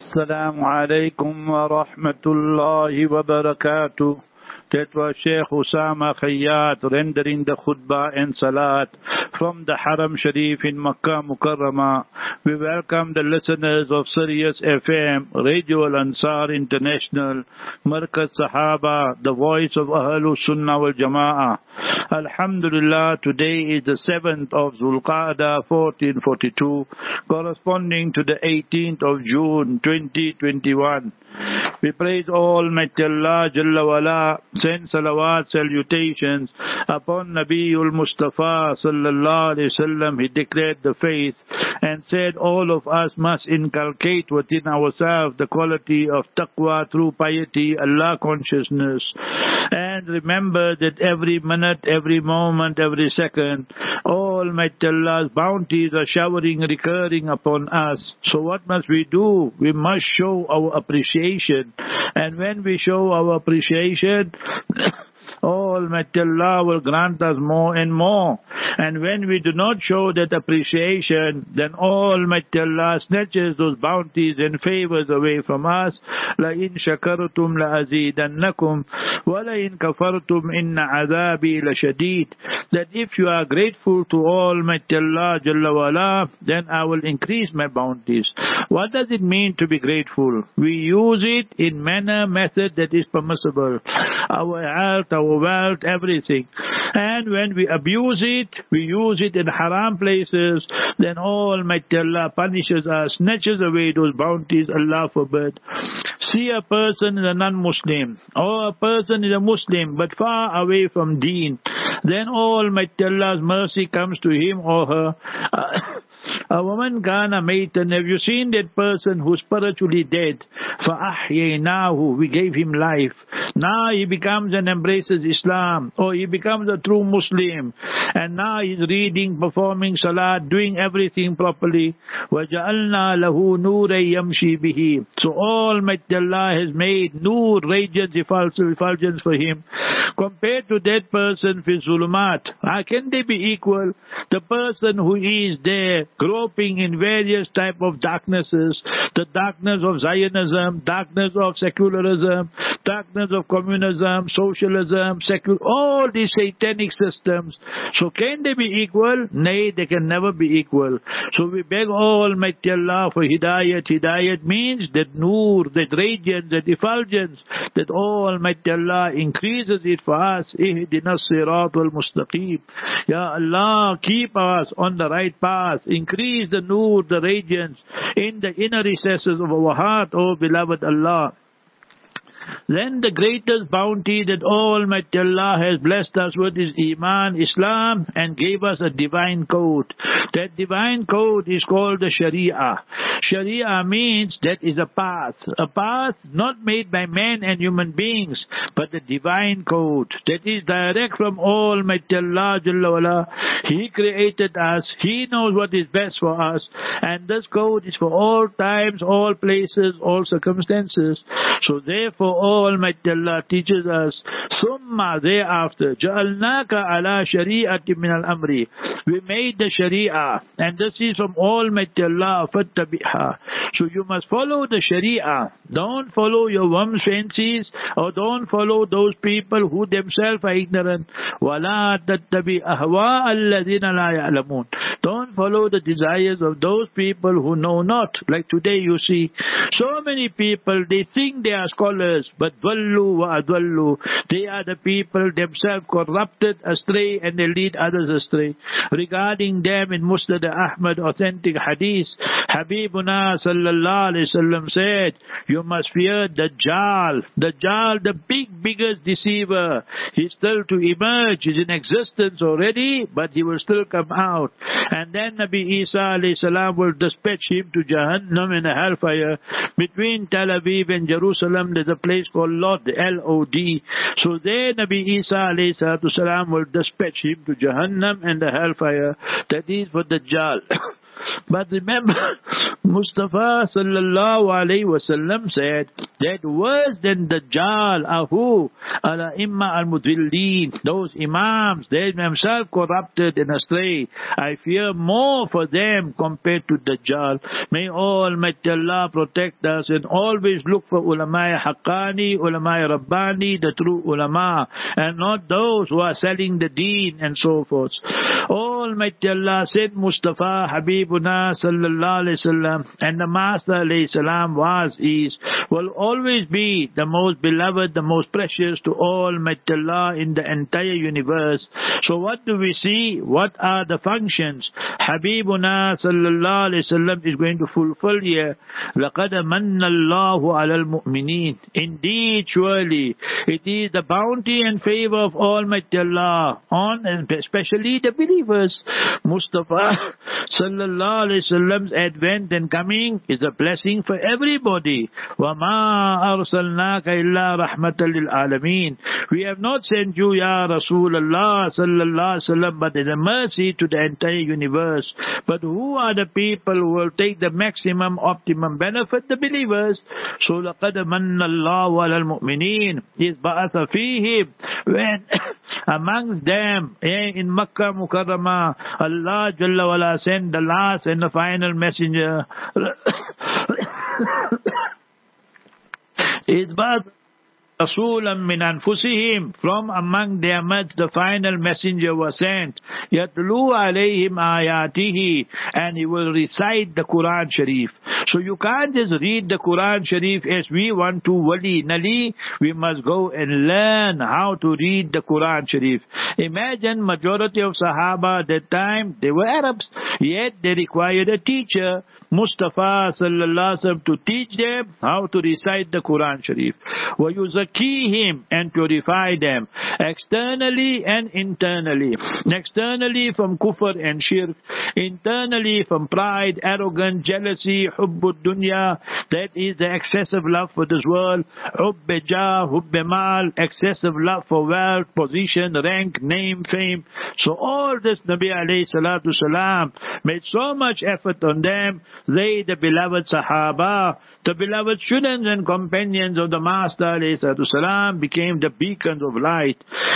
Assalamu alaikum wa rahmatullahi wa barakatuh. That was Sheikh Usama Khayyat rendering the khutbah and salat from the Haram Sharif in Makkah Mukarramah. We welcome the listeners of Sirius FM, Radio Al-Ansar International, Markaz Sahaba, the voice of Ahlul Sunnah wal Jama'ah. Alhamdulillah, today is the 7th of Zulqa'dah 1442, corresponding to the 18th of June 2021. We praise Almighty Allah Jalla wala, send salawat, salutations upon Nabiul Mustafa Sallallahu Alaihi Wasallam. He declared the faith and said all of us must inculcate within ourselves the quality of taqwa, true piety, Allah consciousness. And remember that every minute, every moment, every second, Almighty Allah's bounties are showering, recurring upon us. So what must we do? We must show our appreciation. And when we show our appreciation, Almighty Allah will grant us more and more. And when we do not show that appreciation, then Almighty Allah snatches those bounties and favors away from us. لَإِن شَكَرْتُمْ لَأَزِيدَنَّكُمْ وَلَإِن كَفَرْتُمْ إِنَّ عَذَابِي لَشَدِيدٌ. That if you are grateful to Almighty Allah Jalla wala, then I will increase my bounties. What does it mean to be grateful? We use it in manner, method that is permissible. Our health, our wealth, everything. And when we abuse it, we use it in haram places, then Almighty Allah punishes us, snatches away those bounties, Allah forbid. See a person is a non-Muslim, or a person is a Muslim but far away from deen, then Almighty Allah's mercy comes to him or her. A woman kana maitan, have you seen that person who's spiritually dead? فَأَحْيَيْنَاهُ, we gave him life. Now he becomes and embraces Islam, or he becomes a true Muslim, and now he's reading, performing salat, doing everything properly. وَجَعَلْنَا لَهُ نُورًا يَمْشِي بِهِ. So Almighty Allah has made nur, radiance, effulgence for him. Compared to that person fi zulumat, how can they be equal? The person who is there groping in various type of darknesses, the darkness of Zionism, darkness of secularism, darkness of communism, socialism, all these satanic systems. So can they be equal? Nay, they can never be equal. So we beg Almighty Allah for hidayat. Hidayat means that nur, that radiance, that effulgence, that Almighty Allah increases it for us. Ihdina as-sirat wal-mustaqim. Ya Allah, keep us on the right path. Increase the nur, the radiance in the inner recesses of our heart, O beloved Allah. Then the greatest bounty that Almighty Allah has blessed us with is Iman, Islam, and gave us a divine code. That divine code is called the Sharia. Sharia means that is a path not made by men and human beings, but the divine code that is direct from Almighty Allah Jalla wala. He created us, He knows what is best for us, and this code is for all times, all places, all circumstances. So therefore Almighty Allah teaches us, Summa, thereafter, Ja'alnaka ala shari'ati min al-amri. We made the Sharia, and this is from Almighty Allah, fattabi'ha. So you must follow the Sharia. Don't follow your whims, fancies, or don't follow those people who themselves are ignorant. وَلَا تَتَّبِعْ أَهْوَاءَ الَّذِينَ لَا يَعْلَمُونَ. Don't follow the desires of those people who know not. Like today you see, so many people, they think they are scholars, but dhallu wa adhallu. They are the people themselves corrupted, astray, and they lead others astray. Regarding them in Musnad Ahmad, authentic hadith, Habibuna sallallahu alayhi wasallam said, you must fear Dajjal. Dajjal, the biggest deceiver. He's still to emerge. He's in existence already, but he will still come out. And then Nabi Isa alayhi salam will dispatch him to Jahannam in a hellfire. Between Tel Aviv and Jerusalem, there's a place called Lod, L-O-D. So there Nabi Isa alayhi salatu salam will dispatch him to Jahannam and the hellfire. That is for Dajjal. But remember, Mustafa sallallahu alayhi wasallam said that worse than Dajjal are who? Al-Imma al-Mudilleen. Those Imams, they themselves corrupted and astray. I fear more for them compared to Dajjal. May Almighty Allah protect us and always look for ulama haqqani, ulama rabbani, the true ulama, and not those who are selling the deen and so forth. Almighty Allah said Mustafa Habibuna sallallahu alayhi wasallam and the Master alayhi salam will always be the most beloved, the most precious to Almighty Allah in the entire universe. So what do we see? What are the functions Habibuna sallallahu alayhi wasallam is going to fulfill here? لَقَدْ مَنَّ اللَّهُ عَلَى الْمُؤْمِنِينَ. Indeed, surely, it is the bounty and favor of Almighty Allah on and especially the believers. Mustafa sallallahu alayhi wasallam's advent and coming is a blessing for everybody. وَمَا أَرْسَلْنَاكَ إِلَّا رَحْمَةً لِلْعَالَمِينَ. We have not sent you, Ya Rasulullah sallallahu alayhi wasallam, but as a mercy to the entire universe. But who are the people who will take the maximum, optimum benefit? The believers. So لَقَدْ مَنَّ اللَّهُ عَلَى الْمُؤْمِنِينَ إِذْ بَعَثَ فِيهِمْ, when amongst them in Makkah Mukarramah, Allah Jalla wala sent the last and the final messenger. إِذْ بَعَثَ رَسُولًا مِنْ أَنفُسِهِمْ, from among their midst the final messenger was sent. يَتْلُو عَلَيْهِمْ آيَاتِهِ, and he will recite the Quran Sharif. So you can't just read the Quran Sharif as we want to willy-nilly. We must go and learn how to read the Quran Sharif. Imagine majority of Sahaba at that time, they were Arabs, yet they required a teacher, Mustafa sallallahu alaihi wasallam, to teach them how to recite the Quran Sharif. وَيُزَكِّيهِمْ, and purify them, externally and internally. Externally from kufr and shirk, internally from pride, arrogance, jealousy, hubbud dunya, that is the excessive love for this world, hubbe jah, hubbe mal, excessive love for wealth, position, rank, name, fame. So all this Nabi alayhi salatu salam made so much effort on them. They, the beloved Sahaba, the beloved students and companions of the Master alayhi salatu salam, became the beacons of light.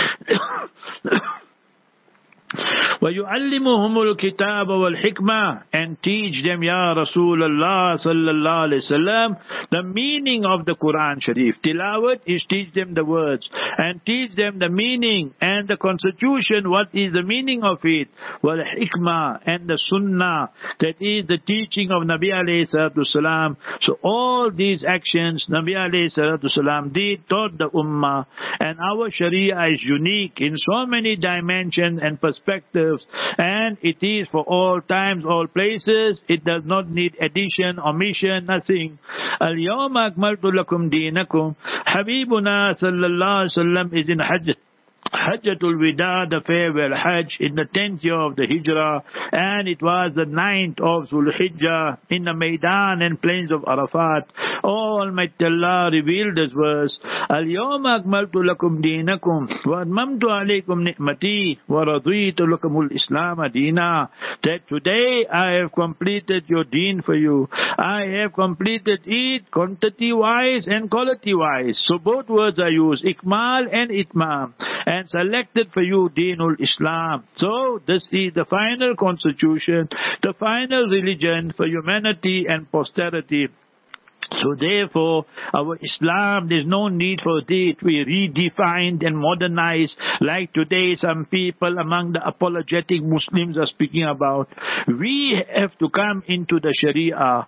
وَيُعَلِّمُهُمُ الْكِتَابَ وَالْحِكْمَةِ, and teach them, Ya Rasulullah sallallahu alayhi wasallam, the meaning of the Quran Sharif. Tilawat is teach them the words, and teach them the meaning and the constitution, what is the meaning of it. وَالْحِكْمَةِ, and the Sunnah, that is the teaching of Nabi alayhi salatu salam. So all these actions Nabi alayhi salatu salam did, taught the Ummah, and our Sharia is unique in so many dimensions and perspectives, and it is for all times, all places. It does not need addition, omission, nothing. Al-yawma akmaltu lakum deenakum. Habibuna sallallahu alaihi wasallam is in Hajjatul Wida, the farewell Hajj, in the 10th year of the Hijrah, and it was the 9th of Zulhijjah, in the Maidan and plains of Arafat. Almighty Allah revealed this verse, Al-yawma akmaltu lakum deenakum wa atmamtu alaykum ni'mati wa raditu lakumul Islam deena. That today I have completed your deen for you. I have completed it quantity-wise and quality-wise. So both words are used, ikmal and itmam, and selected for you Deenul Islam. So this is the final constitution, the final religion for humanity and posterity. So therefore, our Islam, there's no need for it. We redefined and modernized, like today some people among the apologetic Muslims are speaking about. We have to come into the Sharia.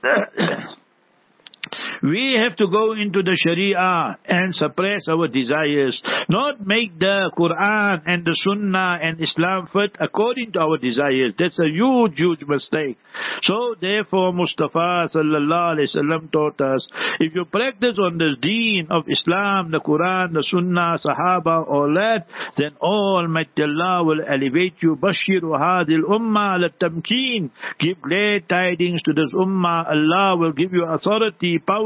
We have to go into the Sharia and suppress our desires, not make the Quran and the Sunnah and Islam fit according to our desires. That's a huge, huge mistake. So therefore Mustafa sallallahu alaihi wasallam taught us, if you practice on this deen of Islam, the Quran, the Sunnah, Sahaba, all that, then Almighty Allah will elevate you. Bashiru hadil ummah al-tamkeen. Give glad tidings to this ummah. Allah will give you authority, power,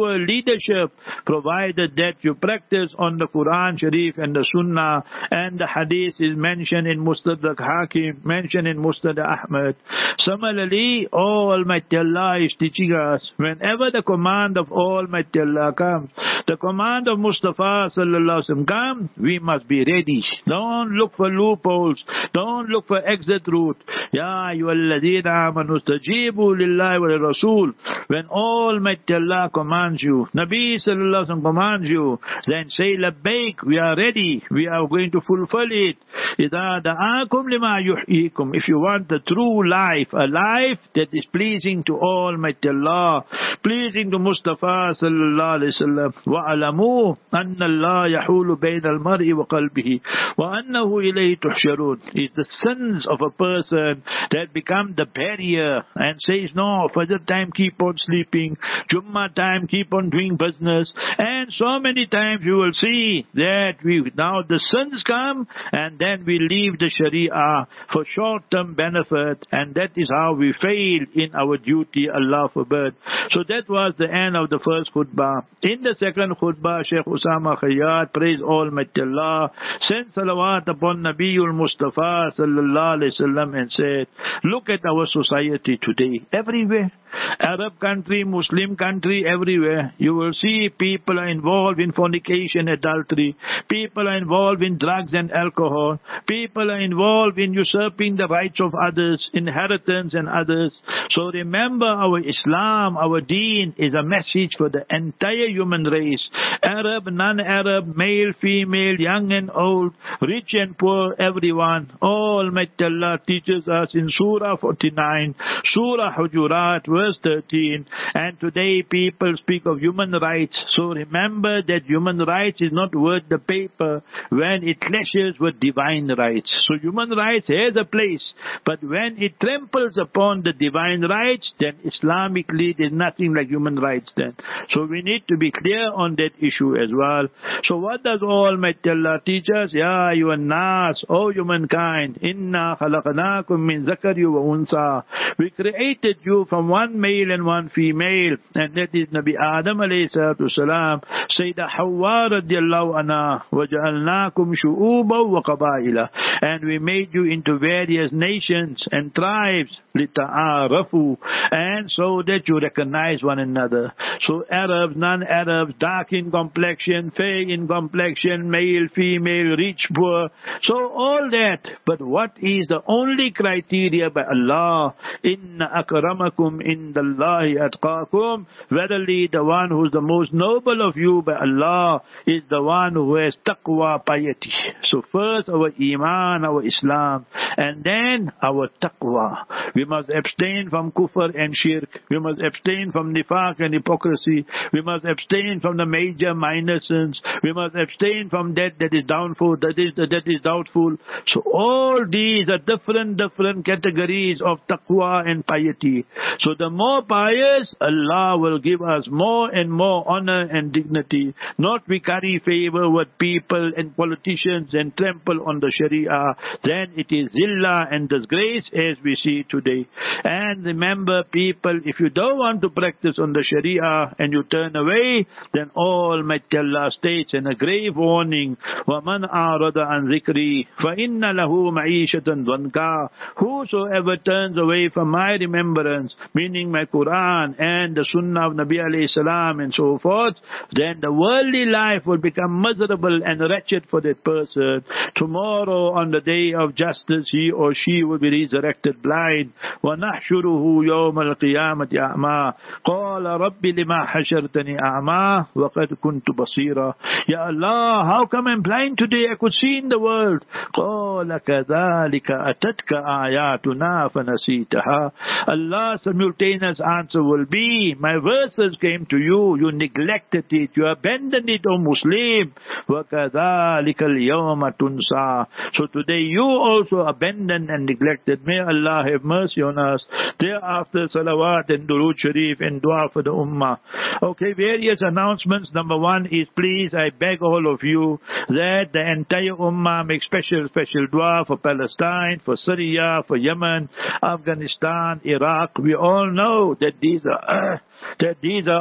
poor leadership, provided that you practice on the Quran Sharif and the Sunnah, and the Hadith is mentioned in Mustadrak Hakim, mentioned in Musnad Ahmad. Similarly, Almighty Allah is teaching us, whenever the command of Almighty Allah comes, the command of Mustafa sallallahu alaihi wasallam comes, we must be ready. Don't look for loopholes. Don't look for exit route. Ya ayyuhalladhina amanu istajibu lillahi wa Rasul. When Almighty Allah commands you, Nabi sallallahu alaihi wasallam commands you, then say labbaik, we are ready. We are going to fulfill it. Idha da'akum lima yuhyikum. If you want the true life, a life that is pleasing to Almighty Allah, pleasing to Mustafa sallallahu alaihi wasallam, wa'alamu anna Allah yahulu bayna al-mar'i wa qalbihi wa annahu ilayhi tuhsharun. It's the sins of a person that become the barrier and says, no, Fajr time keep on sleeping, Jummah time keep on doing business, and so many times you will see that now the sins come and then we leave the Sharia for short-term benefit, and that is how we fail in our duty, Allah forbid. So that was the end of the first khutbah. In the second khutbah, Shaykh Usama Khayyat praised Almighty Allah, sent salawat upon Nabiul Mustafa sallallahu alaihi wasallam, and said, look at our society today. Everywhere, Arab country, Muslim country, everywhere, you will see people are involved in fornication, adultery. People are involved in drugs and alcohol. People are involved in usurping the rights of others, inheritance and others. So remember, our Islam, our deen is a message for the entire human race. Arab, non-Arab, male, female, young and old, rich and poor, everyone. Almighty Allah teaches us in Surah 49, Surah Hujurat, verse 13. And today people speak of human rights. So remember that human rights is not worth the paper when it clashes with divine rights. So human rights has a place, but when it tramples upon the divine rights, then Islamically there's nothing like human rights then. So we need to be clear on that issue as well. So what does Almighty Allah teach us? Ya ayyuhan nas, O humankind, inna khalaqnakum min zakari wa unsa. We created you from one male and one female, and that is Nabi Adam alayhi salatu salam, Sayyidah Hawwa radiallahu anha, وَجَعَلْنَاكُمْ شُعُوبًا وَقَبَائِلًا, and we made you into various nations and tribes, لِتَعَارَفُوا, and so that you recognize one another. So Arabs, non-Arabs, dark in complexion, fair in complexion, male, female, rich, poor, so all that. But what is the only criteria by Allah? Inna akramakum indallahi atqakum. Verily the one who is the most noble of you by Allah is the one who has taqwa, piety. So first our iman, our Islam, and then our taqwa. We must abstain from kufr and shirk. We must abstain from nifaq and hypocrisy. We must abstain from the major minor sins. We must abstain from that is doubtful, that is doubtful. So all these are different categories of taqwa and piety. So the more pious, Allah will give us more and more honor and dignity. Not we carry favor with people and politicians and trample on the Sharia. Then it is zillah and disgrace as we see today. And remember people, if you don't want to practice on the Sharia and you turn away, then Almighty Allah states in a grave warning, وَمَنْ أَعْرَضَ عَنْ ذِكْرِي فَإِنَّ لَهُ مَعِيشَةً ضَنْكَا. Whosoever turns away from my remembrance, meaning my Quran and the Sunnah of Nabi alayhi salam and so forth, then the worldly life will become miserable and wretched for that person. Tomorrow on the day of justice, he or she will be resurrected blind. وَنَحْشُرُهُ يَوْمَ الْقِيَامَةِ أَعْمَى قَالَ رَبِّ لِمَا حَشَرْتَنِي أَعْمَى وَقَدْ كُنْتُ بَصِيرًا. Ya Allah, how come I'm blind today? I could see in the world. قَالَ كَذَلِكَ أَتَتْكَ آيَاتُنَا فَنَسِيتَهَا. Allah's simultaneous answer will be, my verses came to you, you neglected it, you abandoned it, O Muslim. وَكَذَلِكَ الْيَوْمَ تُنْسَى. So today you also abandoned and neglected. May Allah have mercy on us. Thereafter, salawat and durood sharif and dua for the ummah. Okay, various announcements. Number one is, please, I beg all of you that the entire ummah make special dua for Palestine, for Syria, for Yemen, Afghanistan, Iraq. We all know that these are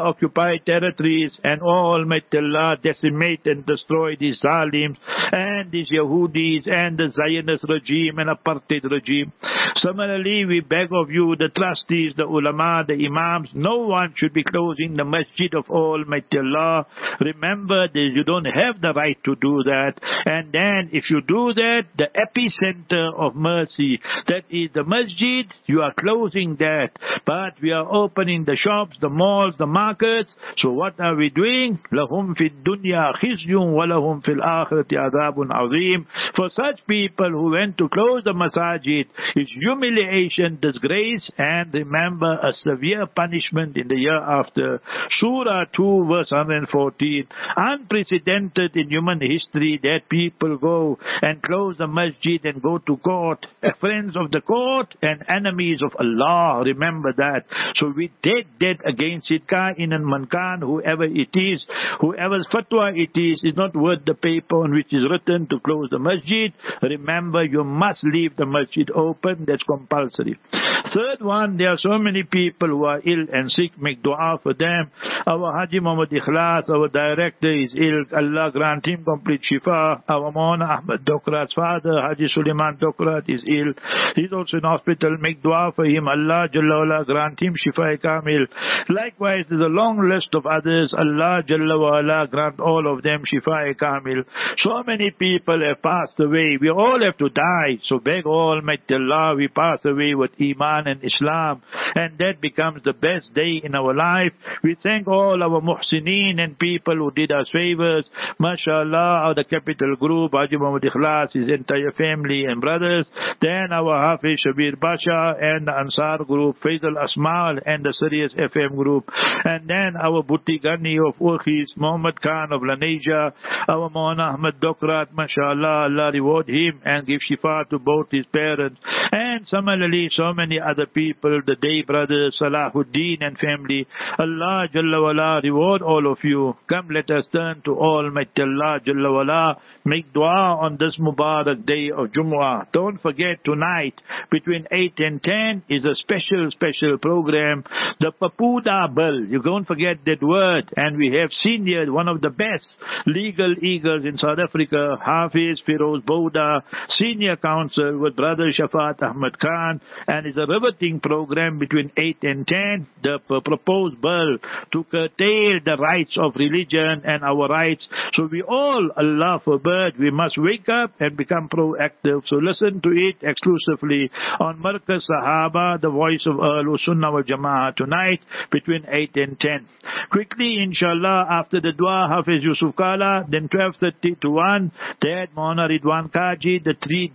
occupied territories, and Almighty Allah decimate and destroy these Zalims and these Yahudis and the Zionist regime and apartheid regime. Similarly, we beg of you, the trustees, the ulama, the imams, no one should be closing the masjid of Almighty Allah. Remember that you don't have the right to do that. And then if you do that, the epicenter of mercy, that is the masjid, you are closing that. But we are opening the shops, the malls, the markets. So what are we doing? لَهُمْ فِي الدُّنْيَا خِزْيٌ وَلَهُمْ فِي الْآخِرَةِ عَذَابٌ عَظِيمٌ. For such people who went to close the masajid, it's humiliation, disgrace, and remember a severe punishment in the year after. Surah 2 verse 114. Unprecedented in human history that people go and close the masjid and go to court, friends of the court and enemies of Allah. Remember that. So we dead against it. Kain and Mankan, whoever it is, whoever's fatwa it is not worth the paper on which is written to close the masjid. Remember, you must leave the masjid open. That's compulsory. Third one, there are so many people who are ill and sick. Make dua for them. Our Haji Muhammad Ikhlas, our director, is ill. Allah grant him complete shifa. Our Maulana Ahmad Dokrat's father, Haji Suleiman Dokrat, is ill. He's also in hospital. Make dua for him. Allah Jalla wala grant him shifa kamil. Likewise, there's a long list of others. Allah Jalla wala grant all of them shifa kamil. So many people have passed away. We all have to die. So beg Almighty Allah, we pass away with Iman and Islam, and that becomes the best day in our life. We thank all our muhsineen and people who did us favors. MashaAllah, the Capital Group, Haji Muhammad Ikhlas, his entire family and brothers. Then our Hafiz Shabir Basha and the Ansar Group, Faisal Asmal and the Sirius FM Group. And then our Bhutti Ghani of Urkhis, Muhammad Khan of Lanesia, our Maulana Ahmad Dokrat, MashaAllah, Allah reward him and give shifa to both his parents. And similarly, so many other people, the Day brothers, Salahuddin and family. Allah Jalla wala reward all of you. Come, let us turn to Almighty Allah Jalla wala. Make dua on this Mubarak day of Jumu'ah. Don't forget, tonight between 8 and 10 is a special program, the Papuda Bill. You don't forget that word. And we have senior, one of the best legal eagles in South Africa, Hafiz Firoz Bouda, senior counsel with Brother Shafat Ahmad Khan, and it's a riveting program between 8 and 10, the proposed bill to curtail the rights of religion and our rights. So we all, Allah forbid, we must wake up and become proactive. So listen to it exclusively on Markaz Sahaba, the voice of Ahlul Sunnah wal Jama'ah, tonight between 8 and 10. Quickly, inshallah, after the dua, Hafiz Yusuf Kala, then 12:30 to 1, Dad Maulana Ridwan Kaji, the three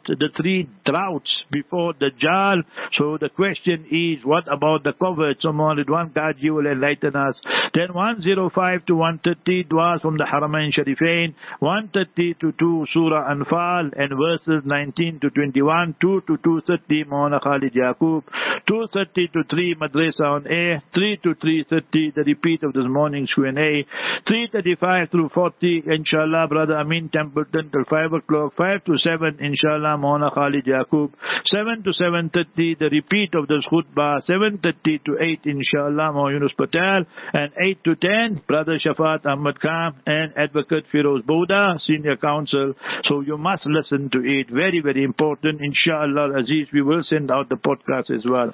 droughts before the Dajjal. So the question is, what about the COVID? So Maulana Ridwan Kaji will enlighten us. Then 1:05 to 1:30, duas from the Haramain Sharifain, 1:30 to 2, Surah Anfal, and verses 19 to 21, 2 to 2:30, Maulana Khalid Yaqub, 2:30 to 3, Madrasa on Air, 3 to 3:30, the repeat of this morning's Q&A, 3:35 through 40, inshallah, Brother Amin Templeton till 5 o'clock, 5 to 7, inshallah, Maulana Khalid Yaqub, 7 to 7:30, the repeat of this khutbah, 7:30 to 8, inshallah, Maulana Yunus Patel, and 8 to 10, Brother Shafat Ahmad Khan and Advocate Firoz Bouda, Senior Counsel. So you must listen to it. Very, very important. Inshallah, Aziz, we will send out the podcast as well.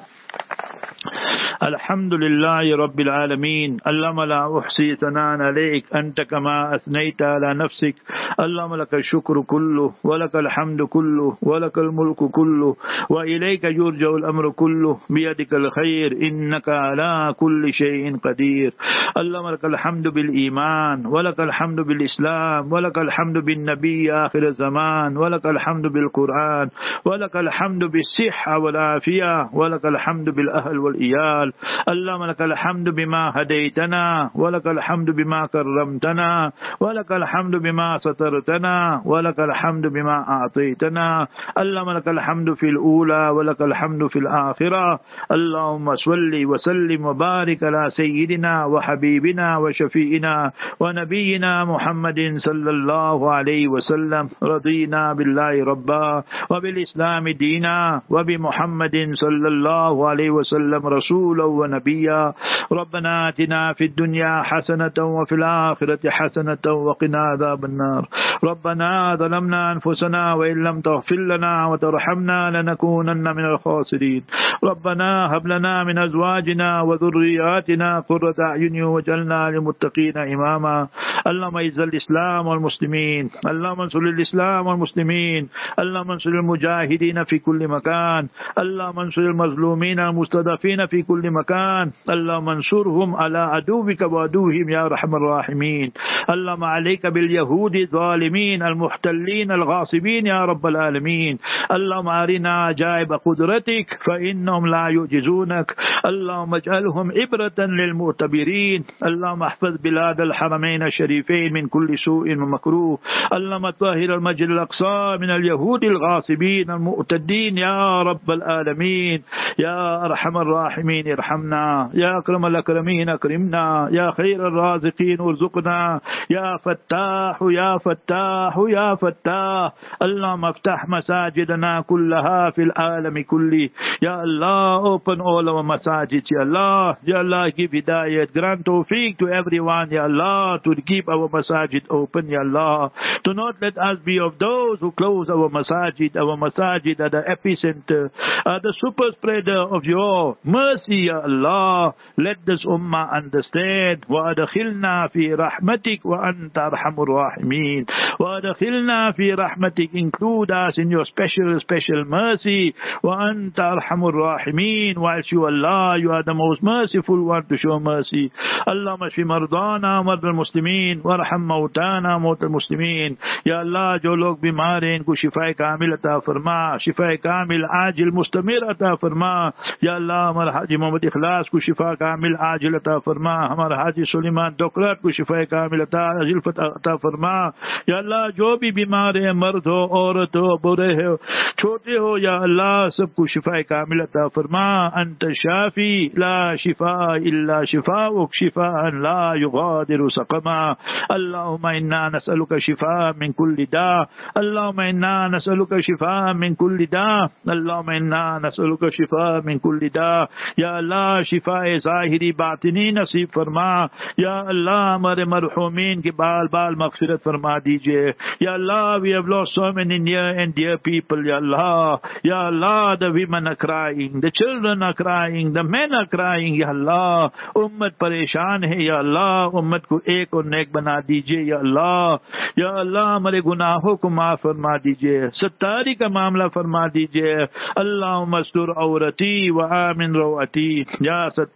Alhamdulillah Rabbil Alameen. Allahumma la uhsi thanan alayk anta kama athnayta ala nafsik. Allahumma laka shukru kullu wa laka alhamdu kullu wa laka almulku kullu wa ilayka yurja'u al-amru kullu biyadika al-khayr innaka ala kulli shay'in qadir. Allahumma laka alhamdu bil iman wa laka alhamdu bil islam wa laka alhamdu bin nabiy akhir az-zaman wa laka alhamdu bil Quran wa laka alhamdu bis sihha wal afiyah wa laka alhamdu bil ahl wal iyal. اللهم لك الحمد بما هديتنا ولك الحمد بما كرمتنا ولك الحمد بما سترتنا ولك الحمد بما أعطيتنا. اللهم لك الحمد في الأولى ولك الحمد في الآخرة. اللهم صل وسلم وبارك على سيدنا وحبيبنا وشفيئنا ونبينا محمد صلى الله عليه وسلم. رضينا بالله ربا وبالإسلام دينا وبمحمد صلى الله عليه وسلم رسولا ونبيا ربنا آتنا في الدنيا حسنة وفي الآخرة حسنة وقنا عذاب النار ربنا ظلمنا أنفسنا وإن لم تغفر لنا وترحمنا لنكونن من الخاسرين ربنا هب لنا من أزواجنا وذرياتنا قرة أعين واجعلنا للمتقين إماما اللهم اعز الإسلام والمسلمين اللهم انصر الإسلام والمسلمين اللهم انصر المجاهدين في كل مكان اللهم انصر المظلومين المستضعفين في كل مكان اللهم انصرهم على عدوك وعدوهم يا أرحم الراحمين اللهم عليك باليهود الظالمين المحتلين الغاصبين يا رب العالمين اللهم أرنا عجائب قدرتك فإنهم لا يعجزونك اللهم اجعلهم عبرة للمعتبرين اللهم احفظ بلاد الحرمين الشريفين من كل سوء ومكروه اللهم طهر المسجد الأقصى من اليهود الغاصبين المعتدين يا رب العالمين يا أرحم الراحمين ارحمنا يا أكرم الأكرمين أكرمنا يا خير الرازقين ارزقنا يا فتاح يا فتاح يا فتاح اللهم افتح مساجدنا كلها في العالم كله يا الله open all our masajid ya Allah give hidayat grant tawfiq to everyone ya Allah to keep our masajid open ya Allah do not let us be of those who close our masajid are the epicenter the super spreader of your mercy ya Allah let this ummah understand wa adkhilna fi rahmatik wa anta arhamur rahimin wa adkhilna fi rahmatik include us in your special mercy wa anta arhamur rahimin whilst you Allah you are the most merciful one to show mercy Allahumma shfi mardana mard al-muslimin warham mautana maut al-muslimin ya Allah जो लोग बीमार हैं इनको शिफाए कामिल अता फरमा शिफाए कामिल आजिल मुस्तमिर अता फरमा या अल्लाह हमारे हाजी मोहम्मद इखलास को शिफा कामिल आजिल अता फरमा हमारे हाजी सुलेमान डोकरात को शिफाए कामिल अता फरमा या अल्लाह जो भी बीमार है मर्द हो औरत हो बुरे हो छोटे हो या अल्लाह सबको शिफाए कामिल अता फरमा अंत शाफी ला शिफा इल्ला शिफाउक शिफाअन ला युगादिरु सक़मा अल्लाहुम्मा इन्ना नसअलुका शिफा मिन कुल्ली दा अल्लाहुम्मा इन्ना नसअलुका शिफा मिन कुल्ली दा अल्लाहुम्मा इन्ना नसअलुका शिफा मिन कुल्ली दा या अल्लाह शिफाए ज़ाहिरी बातिनी नसीब फरमा या अल्लाह हमारे मरहूमीन के बाल बाल मग़फ़िरत फरमा दीजिए या अल्लाह we have lost so many near and dear people ya Allah the women are crying the children are crying the men are crying ya Allah उम्मत परेशान है या अल्लाह उम्मत को एक और नेक बना दीजिए या अल्लाह हमारे गुनाहों को माफ फरमा दीजिए सत्तारी का मामला फरमा दीजिए अल्लाह मस्तूर औरती व आमिन रवाती या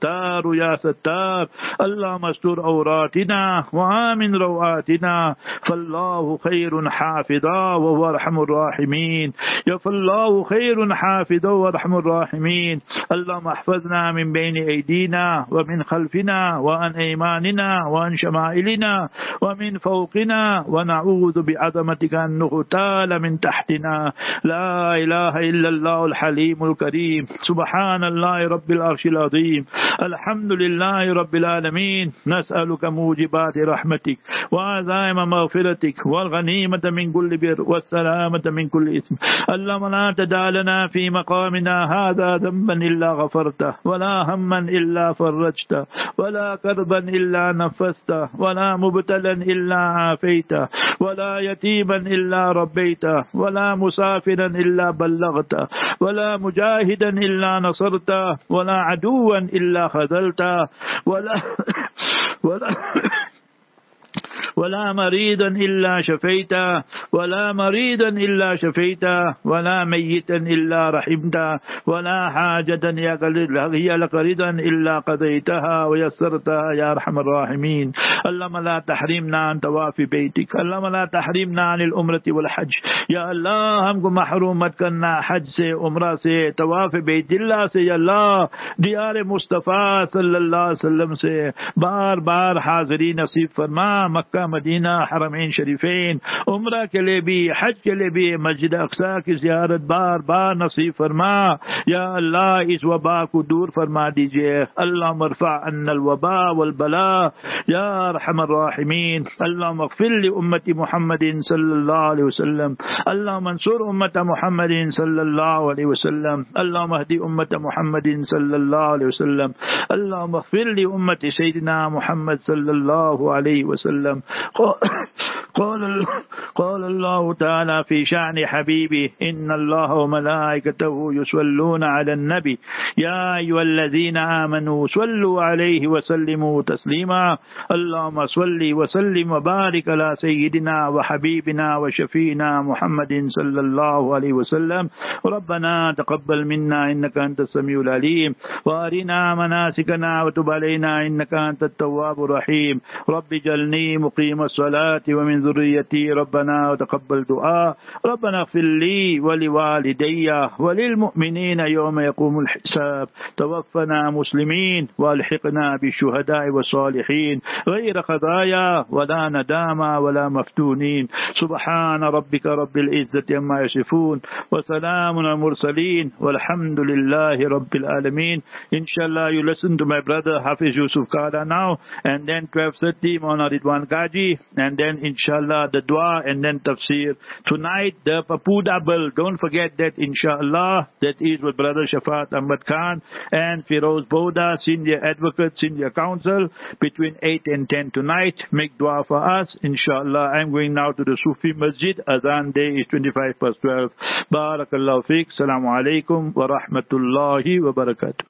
सत्तार अल्लाह मस्तूर औरातिना व आमिन रवातिना फल्लाहु खैरुन हाफिदा व हुवा अर्हमुर राहिमीन या फल्लाहु खैरुन हाफिदा व अर्हमुर राहिमीन अल्लाह महफज़ना मिन बैन ऐदीना व मिन खल्फिना व अन ऐमानिना व अन शमाइलिना व मिन फौक़िना व नऊज़ु बिअज़मतिका अन नुग़ताल मिन तहतिना ला इलाहा इल्लल्लाहुल हलीमुल करीम सुब्हानल्लाहि रब्बिल अर्शिल अज़ीम अल्हम्दुलिल्लाहि रब्बिल आलमीन नसअलुका मूजिबाति रहमतिक व अज़ाइम मग़फ़िरतिक वल गनीमत मिन कुल्लि बिर व सलामत मिन कुल्लि इस्म अल्लाहुम्मा ला तदा लना फी मक़ामिना हाज़ा ज़ंबन इल्ला गफ़रतहु वला हम्मन इल्ला फ़रजतहु वला कर्बन इल्ला नफ़स्तहु वला मुब्तलन इल्ला आफ़ैतहु वला यतीमन इल्ला रब्बैतहु वला मुसाफिरन इल्ला बल्लग़तहु वला मुजाहिदन इल्ला नसरतहु वला अदुव्वन इल्ला ख़ज़लतहु वला मरीदन इल्ला शफैता वला मरीदन इल्ला शफैता वला मय्यितन इल्ला रहिमता वला हाजतन या लक़रिदन इल्ला क़ज़ैतहा व यस्सरतहा या अरहमर राहिमीन अल्लाहुम्मा ला तहरिमना अन तवाफ़ी बैतिक अल्लाहुम्मा ला तहरिमना अनिल उम्रति वल हज या अल्लाह हमको महरूम मत करना हज से उम्रा से तवाफ़ बैतिल्लाह से या अल्लाह दियार मुस्तफ़ा सल्लल्लाहु अलैहि वसल्लम से बार बार हाज़िरी नसीब फरमा मक्का मक्का मदीना हरमैन शरीफैन, उम्रा के लिए भी, हज के लिए भी मस्जिद अक्सा की ज़ियारत बार बार नसीब फरमा। या अल्लाह इस वबा को दूर फरमा दीजिए। अल्लाह मरफा अन्नल वबा वल बला या रहमर राहिमीन। अल्लाह मग़फ़िर लि उम्मती मुहम्मदिन सल्लल्लाहु अलैहि वसल्लम। अल्लाह मंसूर उम्मत मुहम्मदिन सल्लल्लाहु अलैहि वसल्लम। अल्लाह महदी उम्मत मुहम्मदिन सल्लल्लाहु अलैहि वसल्लम। अल्लाह मग़फ़िर लि उम्मती सय्यिदिना मुहम्मद सल्लल्लाहु अलैहि वसल्लम। قال الله تعالى في شأن حبيبه إن الله وملائكته يصلون على النبي يا أيها الذين آمنوا صلوا عليه وسلموا تسليما اللهم صل وسلم وبارك على سيدنا وحبيبنا وشفينا محمد صلى الله عليه وسلم ربنا تقبل منا إنك أنت السميع العليم وأرنا مناسكنا وتب علينا إنك أنت التواب الرحيم رب اجعلني مقيم الصلاة ومن ذريتي ربنا وتقبل دعاء ربنا اغفر لي ولوالدي وللمؤمنين يوم يقوم الحساب توفنا مسلمين والحقنا بالشهداء والصالحين غير خزايا ولا ندامى ولا مفتونين سبحان ربك رب العزة عما يصفون وسلام على المرسلين والحمد لله رب العالمين. Inshallah, you listen to my brother Hafiz Yusuf Kada now, and then 12:30 Maulana Ridwan Gaji, and then inshallah the dua, and then tafsir. Tonight the Papuda bill, don't forget that inshallah, that is with brother Shafat Ahmad Khan and Firoz Boda, senior advocate, senior counsel, between 8 and 10 tonight. Make dua for us inshallah. I'm going now to the Sufi Masjid. Adhan day is 25 past 12. Barakallahu feek. Assalamu alaikum wa rahmatullahi wa barakatuh.